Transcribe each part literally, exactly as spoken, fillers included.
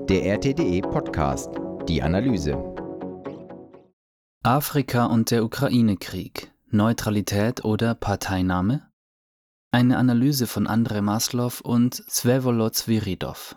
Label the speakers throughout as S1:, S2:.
S1: Der R T D E-Podcast, die Analyse.
S2: Afrika und der Ukraine-Krieg, Neutralität oder Parteinahme? Eine Analyse von Andrei Maslow und Vsevolod Sviridov.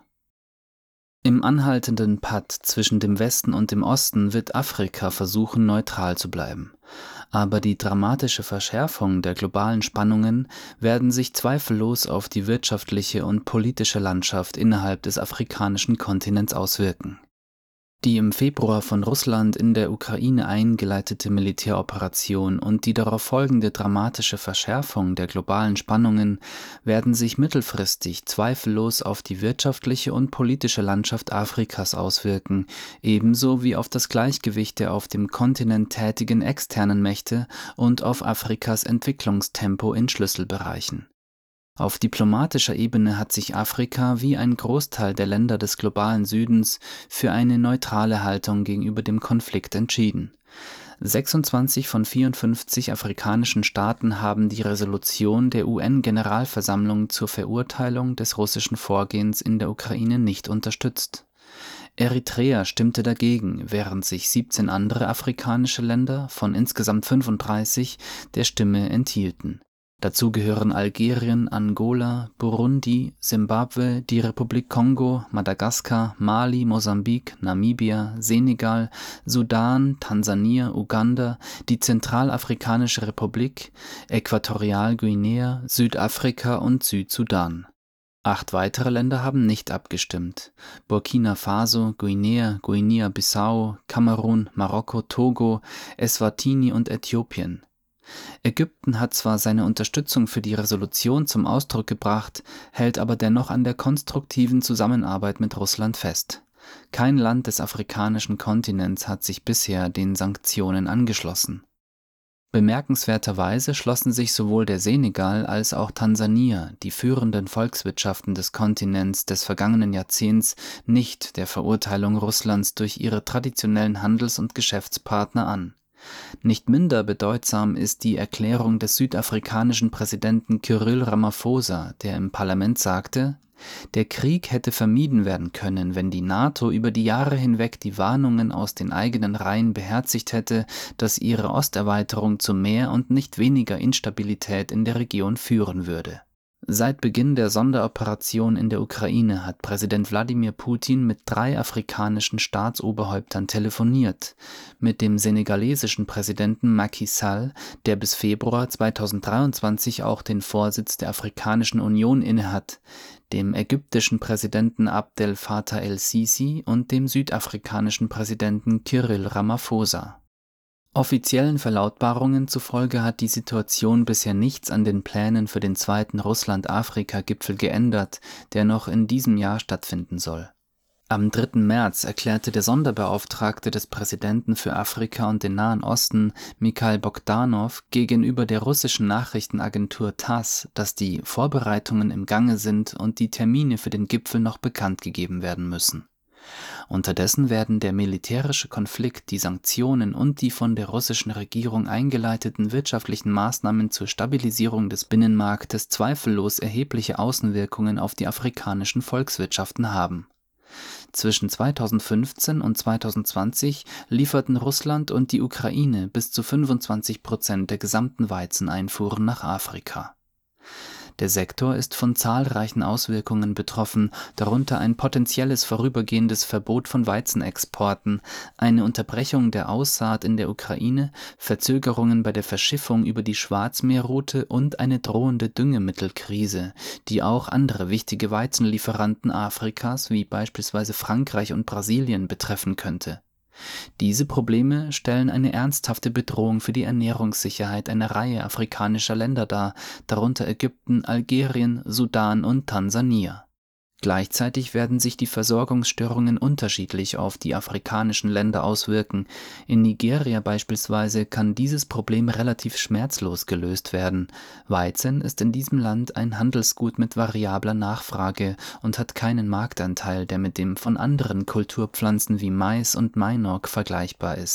S2: Im anhaltenden Patt zwischen dem Westen und dem Osten wird Afrika versuchen, neutral zu bleiben. Aber die dramatische Verschärfung der globalen Spannungen werden sich zweifellos auf die wirtschaftliche und politische Landschaft innerhalb des afrikanischen Kontinents auswirken. Die im Februar von Russland in der Ukraine eingeleitete Militäroperation und die darauf folgende dramatische Verschärfung der globalen Spannungen werden sich mittelfristig zweifellos auf die wirtschaftliche und politische Landschaft Afrikas auswirken, ebenso wie auf das Gleichgewicht der auf dem Kontinent tätigen externen Mächte und auf Afrikas Entwicklungstempo in Schlüsselbereichen. Auf diplomatischer Ebene hat sich Afrika wie ein Großteil der Länder des globalen Südens für eine neutrale Haltung gegenüber dem Konflikt entschieden. sechsundzwanzig von vierundfünfzig afrikanischen Staaten haben die Resolution der U N-Generalversammlung zur Verurteilung des russischen Vorgehens in der Ukraine nicht unterstützt. Eritrea stimmte dagegen, während sich siebzehn andere afrikanische Länder von insgesamt fünfunddreißig der Stimme enthielten. Dazu gehören Algerien, Angola, Burundi, Simbabwe, die Republik Kongo, Madagaskar, Mali, Mosambik, Namibia, Senegal, Sudan, Tansania, Uganda, die Zentralafrikanische Republik, Äquatorialguinea, Südafrika und Südsudan. Acht weitere Länder haben nicht abgestimmt: Burkina Faso, Guinea, Guinea-Bissau, Kamerun, Marokko, Togo, Eswatini und Äthiopien. Ägypten hat zwar seine Unterstützung für die Resolution zum Ausdruck gebracht, hält aber dennoch an der konstruktiven Zusammenarbeit mit Russland fest. Kein Land des afrikanischen Kontinents hat sich bisher den Sanktionen angeschlossen. Bemerkenswerterweise schlossen sich sowohl der Senegal als auch Tansania, die führenden Volkswirtschaften des Kontinents des vergangenen Jahrzehnts, nicht der Verurteilung Russlands durch ihre traditionellen Handels- und Geschäftspartner an. Nicht minder bedeutsam ist die Erklärung des südafrikanischen Präsidenten Cyril Ramaphosa, der im Parlament sagte: Der Krieg hätte vermieden werden können, wenn die NATO über die Jahre hinweg die Warnungen aus den eigenen Reihen beherzigt hätte, dass ihre Osterweiterung zu mehr und nicht weniger Instabilität in der Region führen würde. Seit Beginn der Sonderoperation in der Ukraine hat Präsident Wladimir Putin mit drei afrikanischen Staatsoberhäuptern telefoniert: mit dem senegalesischen Präsidenten Macky Sall, der bis Februar zweitausenddreiundzwanzig auch den Vorsitz der Afrikanischen Union innehat, dem ägyptischen Präsidenten Abdel Fattah el-Sisi und dem südafrikanischen Präsidenten Cyril Ramaphosa. Offiziellen Verlautbarungen zufolge hat die Situation bisher nichts an den Plänen für den zweiten Russland-Afrika-Gipfel geändert, der noch in diesem Jahr stattfinden soll. Am dritten März erklärte der Sonderbeauftragte des Präsidenten für Afrika und den Nahen Osten, Mikhail Bogdanow, gegenüber der russischen Nachrichtenagentur TASS, dass die Vorbereitungen im Gange sind und die Termine für den Gipfel noch bekannt gegeben werden müssen. Unterdessen werden der militärische Konflikt, die Sanktionen und die von der russischen Regierung eingeleiteten wirtschaftlichen Maßnahmen zur Stabilisierung des Binnenmarktes zweifellos erhebliche Außenwirkungen auf die afrikanischen Volkswirtschaften haben. Zwischen zweitausendfünfzehn und zweitausendzwanzig lieferten Russland und die Ukraine bis zu fünfundzwanzig Prozent der gesamten Weizeneinfuhren nach Afrika. Der Sektor ist von zahlreichen Auswirkungen betroffen, darunter ein potenzielles vorübergehendes Verbot von Weizenexporten, eine Unterbrechung der Aussaat in der Ukraine, Verzögerungen bei der Verschiffung über die Schwarzmeerroute und eine drohende Düngemittelkrise, die auch andere wichtige Weizenlieferanten Afrikas wie beispielsweise Frankreich und Brasilien betreffen könnte. Diese Probleme stellen eine ernsthafte Bedrohung für die Ernährungssicherheit einer Reihe afrikanischer Länder dar, darunter Ägypten, Algerien, Sudan und Tansania. Gleichzeitig werden sich die Versorgungsstörungen unterschiedlich auf die afrikanischen Länder auswirken. In Nigeria beispielsweise kann dieses Problem relativ schmerzlos gelöst werden. Weizen ist in diesem Land ein Handelsgut mit variabler Nachfrage und hat keinen Marktanteil, der mit dem von anderen Kulturpflanzen wie Mais und Mainok vergleichbar ist.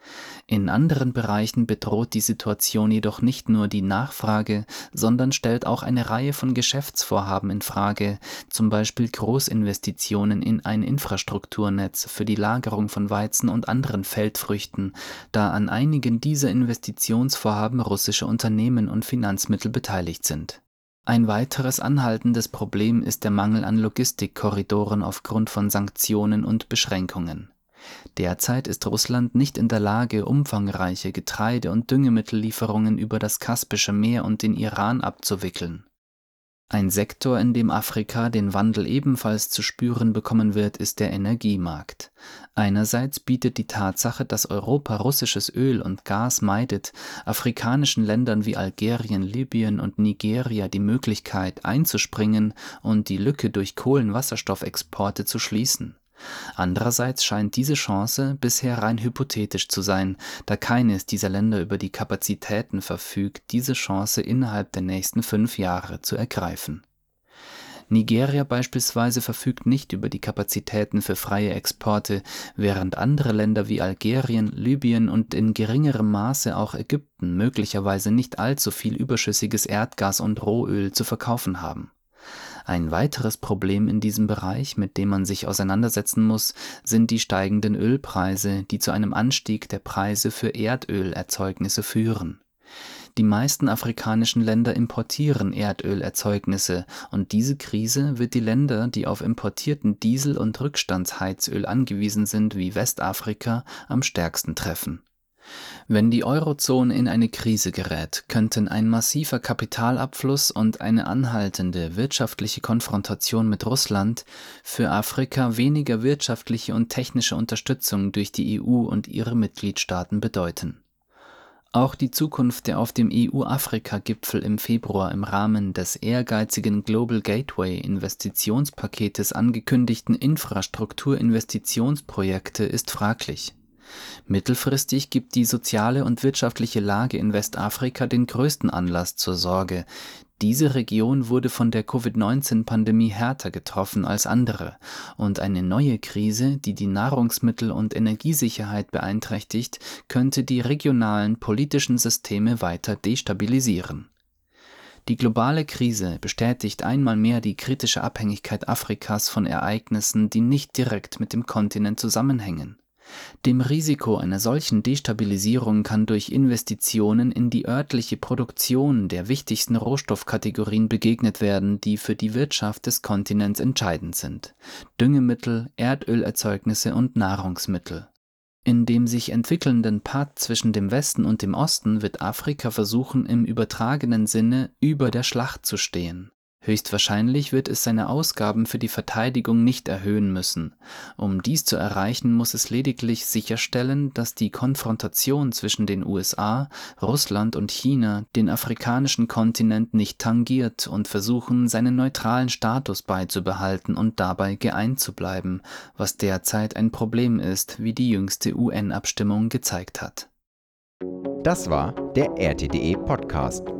S2: In anderen Bereichen bedroht die Situation jedoch nicht nur die Nachfrage, sondern stellt auch eine Reihe von Geschäftsvorhaben in Frage, zum Beispiel Großinvestitionen in ein Infrastrukturnetz für die Lagerung von Weizen und anderen Feldfrüchten, da an einigen dieser Investitionsvorhaben russische Unternehmen und Finanzmittel beteiligt sind. Ein weiteres anhaltendes Problem ist der Mangel an Logistikkorridoren aufgrund von Sanktionen und Beschränkungen. Derzeit ist Russland nicht in der Lage, umfangreiche Getreide- und Düngemittellieferungen über das Kaspische Meer und den Iran abzuwickeln. Ein Sektor, in dem Afrika den Wandel ebenfalls zu spüren bekommen wird, ist der Energiemarkt. Einerseits bietet die Tatsache, dass Europa russisches Öl und Gas meidet, afrikanischen Ländern wie Algerien, Libyen und Nigeria die Möglichkeit, einzuspringen und die Lücke durch Kohlenwasserstoffexporte zu schließen. Andererseits scheint diese Chance bisher rein hypothetisch zu sein, da keines dieser Länder über die Kapazitäten verfügt, diese Chance innerhalb der nächsten fünf Jahre zu ergreifen. Nigeria beispielsweise verfügt nicht über die Kapazitäten für freie Exporte, während andere Länder wie Algerien, Libyen und in geringerem Maße auch Ägypten möglicherweise nicht allzu viel überschüssiges Erdgas und Rohöl zu verkaufen haben. Ein weiteres Problem in diesem Bereich, mit dem man sich auseinandersetzen muss, sind die steigenden Ölpreise, die zu einem Anstieg der Preise für Erdölerzeugnisse führen. Die meisten afrikanischen Länder importieren Erdölerzeugnisse und diese Krise wird die Länder, die auf importierten Diesel- und Rückstandsheizöl angewiesen sind, wie Westafrika, am stärksten treffen. Wenn die Eurozone in eine Krise gerät, könnten ein massiver Kapitalabfluss und eine anhaltende wirtschaftliche Konfrontation mit Russland für Afrika weniger wirtschaftliche und technische Unterstützung durch die E U und ihre Mitgliedstaaten bedeuten. Auch die Zukunft der auf dem E U-Afrika-Gipfel im Februar im Rahmen des ehrgeizigen Global Gateway-Investitionspaketes angekündigten Infrastrukturinvestitionsprojekte ist fraglich. Mittelfristig gibt die soziale und wirtschaftliche Lage in Westafrika den größten Anlass zur Sorge. Diese Region wurde von der Covid neunzehn Pandemie härter getroffen als andere und eine neue Krise, die die Nahrungsmittel- und Energiesicherheit beeinträchtigt, könnte die regionalen politischen Systeme weiter destabilisieren. Die globale Krise bestätigt einmal mehr die kritische Abhängigkeit Afrikas von Ereignissen, die nicht direkt mit dem Kontinent zusammenhängen. Dem Risiko einer solchen Destabilisierung kann durch Investitionen in die örtliche Produktion der wichtigsten Rohstoffkategorien begegnet werden, die für die Wirtschaft des Kontinents entscheidend sind: Düngemittel, Erdölerzeugnisse und Nahrungsmittel. In dem sich entwickelnden Patt zwischen dem Westen und dem Osten wird Afrika versuchen, im übertragenen Sinne über der Schlacht zu stehen. Höchstwahrscheinlich wird es seine Ausgaben für die Verteidigung nicht erhöhen müssen. Um dies zu erreichen, muss es lediglich sicherstellen, dass die Konfrontation zwischen den U S A, Russland und China den afrikanischen Kontinent nicht tangiert und versuchen, seinen neutralen Status beizubehalten und dabei geeint zu bleiben, was derzeit ein Problem ist, wie die jüngste U N-Abstimmung gezeigt hat.
S1: Das war der R T D E Podcast.